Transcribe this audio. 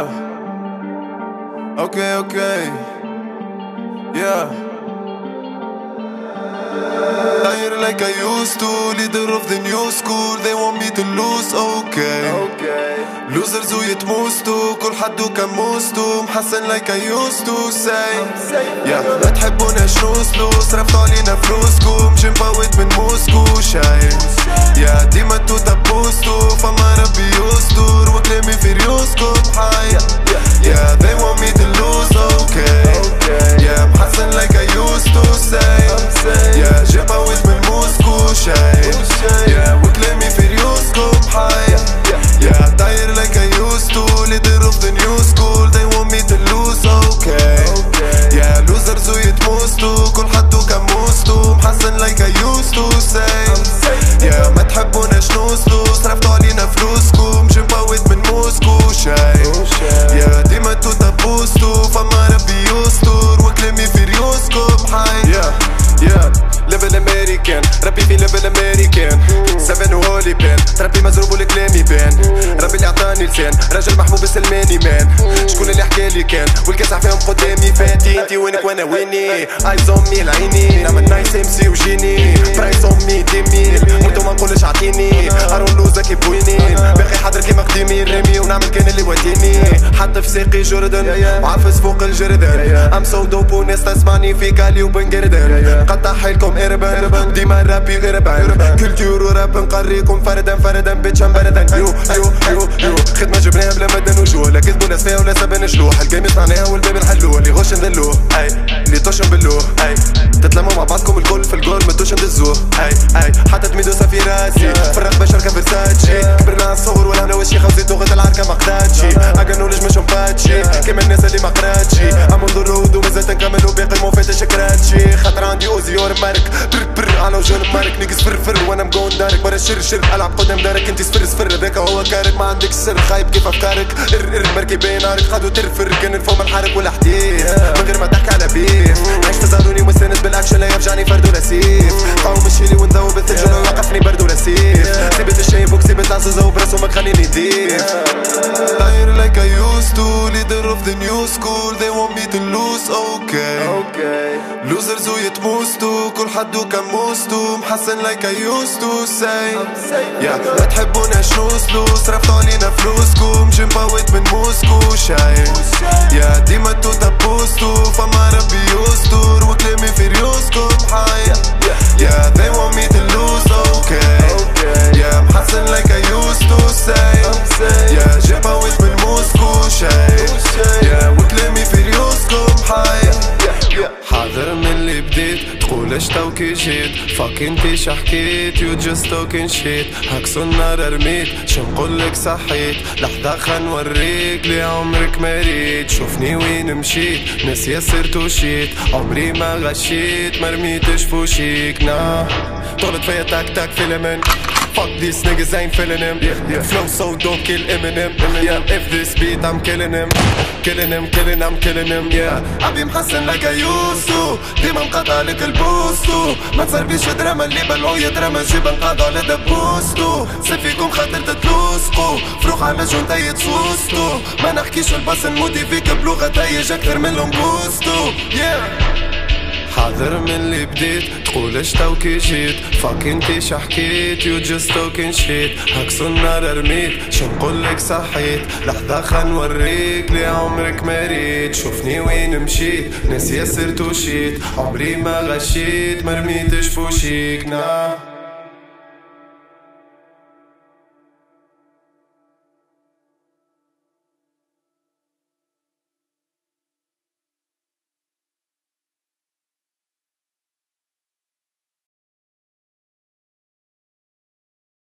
Yeah. Okay. Yeah. Tired like I used to, leader of the new school. They want me to lose, okay. Losers ويتموستو كل حدو كموستو محسن like I used to say. Yeah. ما تحبوناش نوصلو صرفتو علينا فلوسكم مشي مفوت من موسكو شايف. Yeah. ديما تو تبوستو فما ربي يستر وكلامي في ريوسكم حي. Yeah. They want me to lose, okay. Yeah. محسن like I used to say. Yeah. جي مفوت من موسكو شايف. Yeah. وكلامي في ريوسكم حي. Yeah. Tired like I used to, leader of the new school. They want me to lose, okay. Yeah. Losers ويتموستو كل حدو كموستو محسن like I used to say. Yeah. ما تحبوناش نوصلو صرفتو علينا فلوسكم مشي مفوت من موسكو شايف. Yeah. ديما تو تبوستو فما ربي يستر وكلامي في ريوسكم حي. ليفل امريكان ربي في ليفل امريكان 7 وهولي بان تربي مزروب والكلام يبان ربي اللي عطاني لسان راجل محبوب السلماني مان شكون اللي حكالي كان والكاس عفاهم قدامي فاتي انتي وينك وانا ويني ايز اون مي العيني نعمل نايس ام سي وجيني برايس اون مي ديميل وانتو ما نقولش عطيني ارون لوزا كي بوينين باقي حاضر كيما قديمي رامي ونعمل كان اللي وديني حتى في ساقي جردن وعفس فوق الجردن ام سو دوب وناس تسمعني في كالي وبنقردن قطع حيلكم اربن ديما رابي غربان كلتور وراب نقريكم فردا بيتشان بردا يو خدمة جبناها بلا مدن وجوه لا كذبوا ناس فيها ولا سبن شلوح الجيم صنعناها والباب نحلوه اللي غش نذلوه اللي طش نبلوه تتلموا مع بعضكم الكل في الجول ما توش ندزوه حتى تميدوسا في راسي فرق بشر كفرساتشي كبرنا على الصغر ولا انا وشي خوزي غد العركة ما قداتشي اقنولج مش مباتشي كيما الناس اللي ما قراتشي امون ضرود ومازال نكمل وباقي مو فاتش كراتشي خاطر عندي اوزي اور مارك بر على وجون مارك نيجي فر وانا مقون دارك برا شر العب قدام دارك انتي صفر هذاك هو كارك ما عندك سر خايب كيف افكارك مركي بين نارك خدو ترفر كان الفوم الحرك والحديث من غير ما تحكي على بيف عايش تزاروني مستند بالاكشن لا يرجعني فرد ولا سيف قوم الشيلي ونذوب الثلج ولا يوقفني برد ولا سيف سيبت الشايب وكسبت العزوزة وبراسو ما تخليني ديف Tired like I used to, leader of the new school. They want me to lose, okay. Losers ويتموستو كل حدو كموستو محسن like I used to say. Yeah. ما تحبوناش نوصلو صرفتو علينا فلوسكم مشي مفوت من موسكو شايف. Yeah. ديما تو تبوستو فما ربي يستر وكلامي في ريوسكم حي. Yeah. They want me to lose, okay. Yeah. محسن like I used to say. Yeah. جي مفوت من موسكو شايف. Yeah. وكلامي في ريوسكم حي. حاضر من اللي بديت تقول تو كي جيت فاك انتي شحكيت يو جست توكين شيت هكسو النار رميت شنقولك صحيت لحظة خنوريك لي عمرك مريت شوفني وين مشيت ناسية صرت وشيت عمري ما غشيت مرميتش فوشيك تغلط فيا تاك فيلمن Fuck these niggas, ain't feeling him. Flow so dope, kill Eminem. Yeah, if this beat, I'm killing him. I'm killing him. Yeah, أبي محسن like I used to. ديما مقاطع لك البوستو. ما تصرفيش دراما اللي بلعو يدراما جيب نقاطع لدبوستو. سيفيكم خاطر تتلوسقو. فروخ على مجون تاي تسوستو. ما نحكيش الباس نموتي فيك بلغة تايج أكثر من لومبوستو. حاضر من اللي بديت تقولش تو كي جيت فاك انتي شحكيت يو جست توكين شيت هكسو النار رميت شنقولك صحيت لحظة خنوريك لي عمرك مريت شوفني وين مشيت ناسية صرت وشيت عمري ما غشيت مرميتش فوشيك